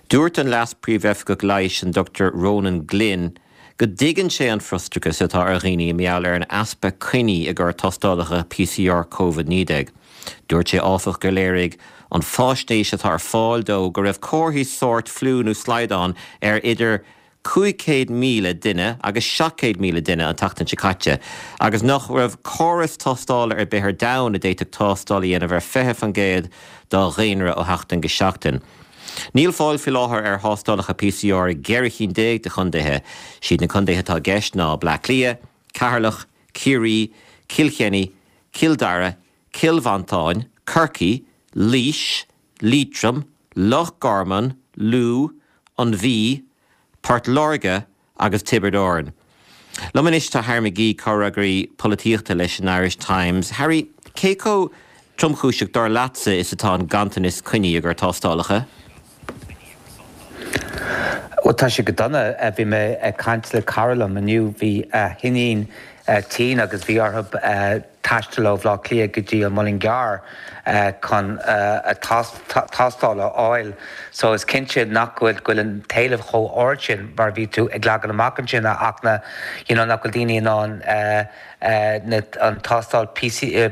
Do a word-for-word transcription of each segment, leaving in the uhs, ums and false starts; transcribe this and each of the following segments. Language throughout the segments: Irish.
Dúirt an leas príomhheith go gleish an Doctor Ronan Glynn go dtigann sé an frustrachas atá ar dhaoine meall ar an aspa cuine a gur tostálacha P C R COVID nineteen. Dúirt sé áfach go léirigh an fáistéis atá ar fáil dó go raibh cóthaí sort flú nó sláideán ar idir chuig míle duine agus seac míle duine an tachtain sicáte, agus nach raibh choras tostála ar bithir dain a déiteach tostála ana bhar feitheamh an géad dá réanra ó heachtain go seachtain. Níl fáil fi láthair ar thástálacha P C R geiricín déag de chundaithe, siad na chundaithe tá gceist ná Blacklia, Carlach, Curie, Kilkenny, Kildare, Kilvantáin, Kirky, Laois, Leitrim, Loch Garman, Lou, An Bhí, Port Lorga agus Tiberdorn. Lomanis tá Harmagí choragraí polítíochta leis an Irish Times. Harry, céco tromchúiseach dar latsa is atá an gantanis cuine a gur tástálacha? Well, tá sé go donna a bhí me a cancela Carolam aniu bhí hinín tí agus bhí orthab taistaló bhlá clia go dtí an Mullingar chun a tástála áil. So is cinse nachhfuil goil an taobh cho origin mar bhí tú ag leagan amachchan sin ach na nachhfuil daoine an an tástáil P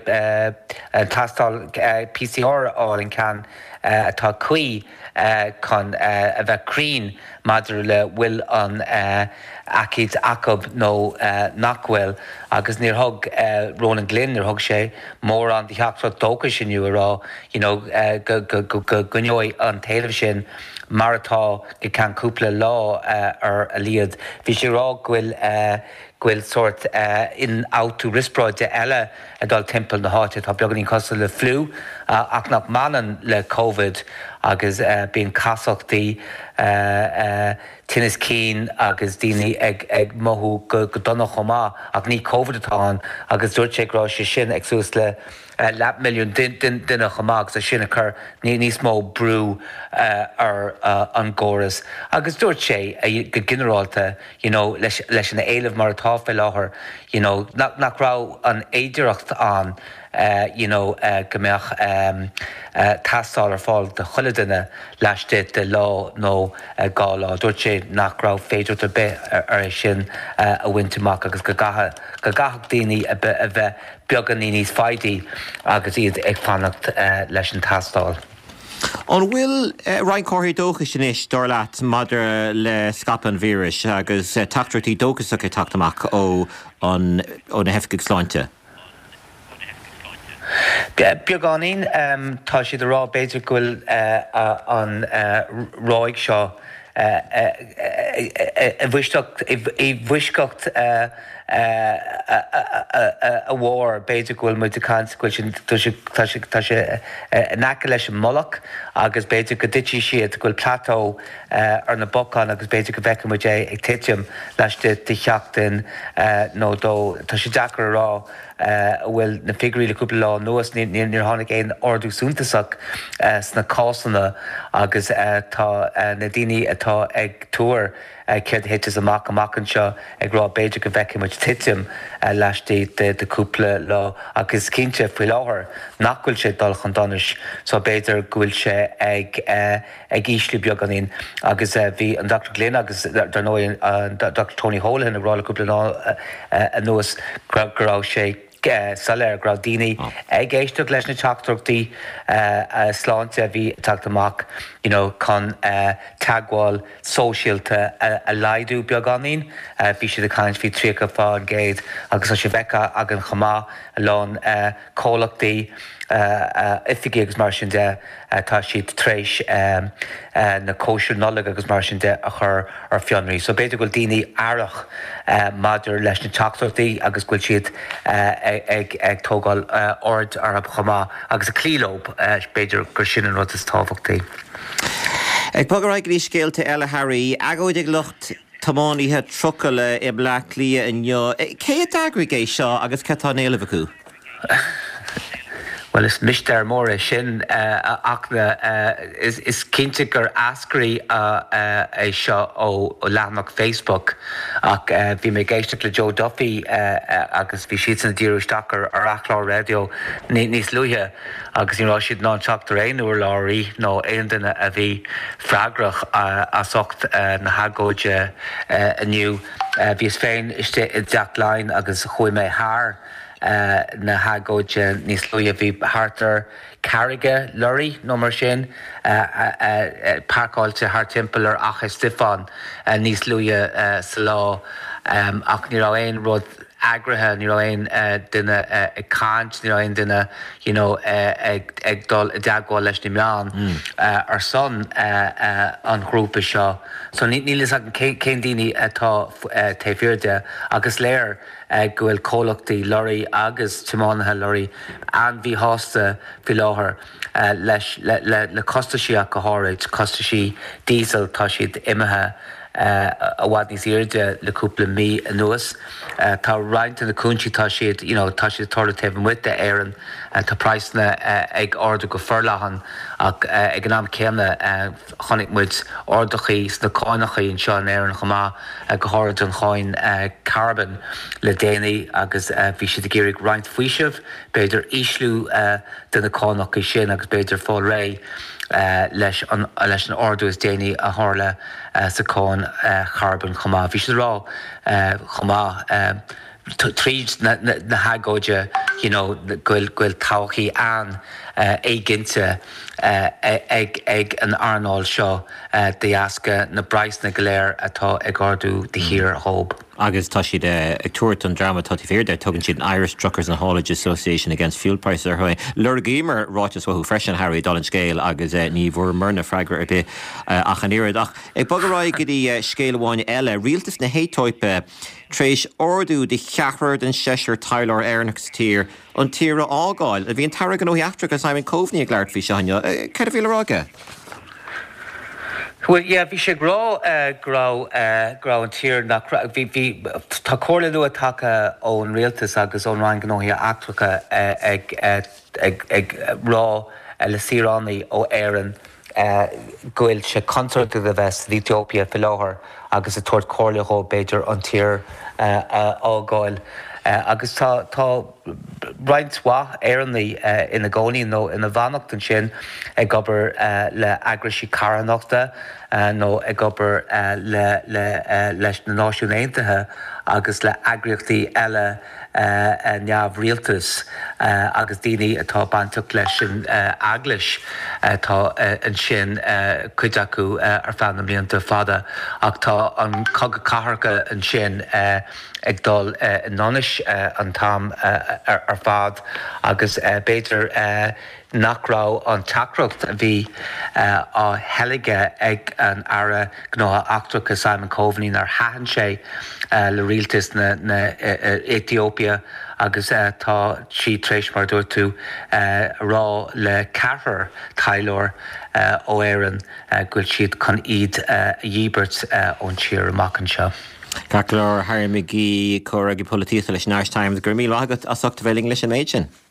C R áil in can atá cuí chun a bheith crín maidir le bhfuil an acid acob nó nachhfuil agus níor thug Ronan Glynn níor thug sé mór an dheachtra dócha sinniu ará go gunneoid an taobh sin mar atá go can cúpla lá ar a líad. Bhí sé rá ghfuil ghfuil sort in áú rispráide eile a dul timpeall na háite tá beaggan íon costal le flu ach nach manan le COVID agus bíon casachtaí tinnis cín agus daoine ag ag mothú go donna chomá ach ní COVID atáin agus dúirt sé rá sé sin ag sús le leap milliún duine chomá agus a sin chur ní níos mó brú ar an ggóras. Agus dúirt sé go generalta leis an éileh mar atá fé láthair nach rá an éidireacht an Uh, you know, uh, gombeach um, uh, tastal ar fáil de chuile duine leisté de lá nó uh, gá lá. Dúirt sé nach rá féidir a bit ar sin uh, a bhainteach agus go gatha daoine a bheith beaggan níos fáidí agus iad ag fannacht uh, leis an tastal. An bhfuil uh, Ryan Corey dócha sin is dar leat madidir le scapan víris agus uh, tachtartí dóchasach é tachtamach ó an na hefcaigh sláinte? Beagáín tá siad a rá beidir ghfuil an ráig seo i bhuiisceacht a bhór beidir ghfuil mu canscuil sin tá sé naca leis an molach agus beidir go dití siad ghfuil plató ar na bocán agus beidir go bhecha mu é ag tiitiam leis de teachtain nó dó tá sé dechar rá bhfuil na figurí le cúpla lá nuas níor tháinig éon ordú súntaach sna cásanna agus tá na daoine atá ag túir céir héitas amach amachchan seo ag rá beidir go bhecha mu tiitiam leistí de cúpla lá agus cinnte faoi láthair nachhfuil sé dul chun donis so beidir ghfuil sé ag ag íslí beagganín agus bhí an Doctor Glynn agus dar nó an Doctor Tony Holohan a rála cúpla lá a nuas gorá sé saléir grá daoine ag éisteach leis na teachtarachtaí sláinte a bhí teachtamach chun teagháil sóisialta a laidú beagánín bhí siad a caint bhí tríocha fáil géad agus a sé bhecha agan chamá a lán cólachtaí ifigí agus mar sin de tá siad tréis na cóisiú nollaigh agus mar sin de a chur ar fionraí. So beidir ghfuil daoine airach maidir leis na teachtarachtaí agus ghfuil siad ag tógáil ord ar chamá agus a clílób beidir gur sin an rud is tábhachtaí. Ag pagaraigh ní scéalta eile Harry, agóid ag lucht tamáníthe trocaile i Blacklia in neo. Cé a dagrigéis seo agus cetá néileh acu? Well, is Mister Mora sin uh, achna uh, is is cinnte gur ascarí é seo ó leanach Facebook ach bhí mé géisteach le Joe Duffy agus bhí siad san díúisteachar ar Achlá radio níos luithe agus ní rá siad ná teachtar éonúair láirí nó aon duine a bhí freigrach a socht na hagóide aniu. Bhí is féin iste i deach lein agus chuoi mé thar Uh, na hagóide níos luithe bhí hartar carige lurí nó mar sin uh, uh, uh, parcáilte thar timpplair Acha Stefan uh, níos luithe uh, sa lá um, ach ní rá aon rud agrathe ní rá aon uh, duine uh, ag cáint ní rá aon duine you know, uh, ag, ag dul i deagháil leis na meán mm. uh, ar son uh, uh, an grúpa seo. So ní nílas ag cén daoine atá uh, taobhfirde agus léir Uh, gohfuil cólachtaí loirí agus timánathe loirí an bhí hásta fi láthair uh, leis le, le, le costaisí a go háirid, costaisí diesel tá siad imethe uh, a bhhaid níos airde leúpla mí a nuas. Uh, tá roinnta na cúntí tá siad, you know, tá siad tola taobh muite éireann uh, tá praisna uh, ag orda go forlachan ach uh, ag an am céimne uh, chonig muid ordachaí sna cáinachaí an seo an éireann chumá uh, go háirid an cháin uh, carbon le déanaí agus uh, bhí siad a géirigh roinnt faoisimh, beidir íslú uh, duna cánacha sin agus beidir fáil ré uh, leis an leis an ordú is déanaí a hála uh, sa cáin uh, carbon chumá. Bhí siad rá uh, chumá uh, tríd na, na, na hagóide you know, gwyl, gwyl tauchi an uh, eiginte uh, ag, ag an arnál seo uh, de asca na brais na galéir atá ag ordú de hir hob. Agus tá siad ag tuairt an drama tá tíféir tugann siad an Irish Truckers and Haulage Association against fuel prices ar chuin. Lur géimer ráitas wathú freisin Harry Dolan scéil agus ní bhór marna freigra ar bit ach an iad ach ag bagarráid go dtí scéil amháin eile rialtas na hétóipe tréis ordú de cheachar den seisiir Tyler Airnachs tír an tíre ágáil a bhíon targan ó heachtracha Simon Coveney ag leart fhí seáine. Ceir a bhíle rága? Well, yeah, bhí sé grá grá grá an tír nach bhí bhí tá cóla nua take ón rialtas agus ón rain gnóthaí eachtracha ag ag ag rá le síránaí ó éireann gohfuil sé concerta de bheits Ethiopia fi láthair agus a tuairt cóla ó beidir an tír ágáil. Uh, agus tá tá roinntá éannaí uh, ina gcónaí nó ina bhannacht an sin ag gobar uh, le agrasí caranachta uh, nó ag gobar uh, le, le, uh, leis na náisiún Aontaithe agus le agriochtaí eile uh, neamh rialtas uh, agus daoine atá banteach leis an uh, aglis uh, tá uh, an sin uh, cuid acu uh, ar fan na mblianta fada ach tá an cogad catharcha an sin uh, ag dul uh, nonis uh, an tam uh, ar, ar fad agus uh, beidir uh, nachrá an takracht a bhí uh, á heilige ag an ara gnótha achtracha Simon Coveney nar hahan sé uh, le rialtas na, na uh, Ethiopia agus uh, tá si tréis mar dúir tú uh, rá le carthar Tyler uh, ó éireann uh, gúil siad chun iad uh, dhíbert uh, ón tír amach an seo. Caclár Harry McGee, Corragi Politita leis Nash Times, gur mí lágat a socht bheling leis an méid sin.